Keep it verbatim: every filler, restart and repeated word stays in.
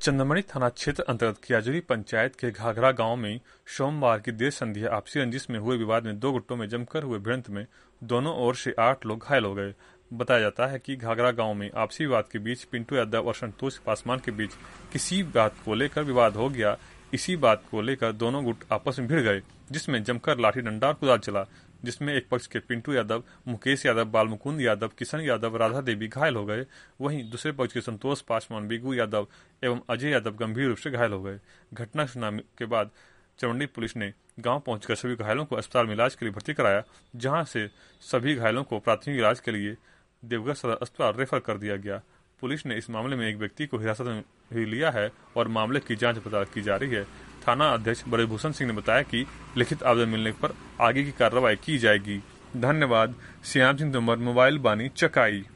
चंदमणि थाना क्षेत्र अंतर्गत कियाजुरी पंचायत के घाघरा गांव में सोमवार की देर संध्या आपसी रंजिश में हुए विवाद में दो गुटों में जमकर हुए भिड़ंत में दोनों ओर से आठ लोग घायल हो गए। बताया जाता है कि घाघरा गांव में आपसी विवाद के बीच पिंटू यादव और संतोष पासवान के बीच किसी बात को लेकर विवाद हो गया। इसी बात को लेकर दोनों गुट आपस में भिड़ गए, जिसमें जमकर लाठी डंडा और कुदाल चला, जिसमें एक पक्ष के पिंटू यादव, मुकेश यादव, बालमुकुंद यादव, किशन यादव, राधा देवी घायल हो गए। वहीं दूसरे पक्ष के संतोष पासवान, बिगू यादव एवं अजय यादव गंभीर रूप से घायल हो गए। घटना सुनने के बाद चरवंडी पुलिस ने गांव पहुंचकर सभी घायलों को अस्पताल में इलाज के लिए भर्ती कराया, जहां से सभी घायलों को प्राथमिक इलाज के लिए देवघर सदर अस्पताल रेफर कर दिया गया। पुलिस ने इस मामले में एक व्यक्ति को हिरासत में भी लिया है और मामले की जांच पड़ताल की जा रही है। थाना अध्यक्ष ब्रजभूषण सिंह ने बताया कि लिखित आवेदन मिलने पर आगे की कार्रवाई की जाएगी। धन्यवाद। श्याम सिंह तोमर, मोबाइल बानी, चकाई।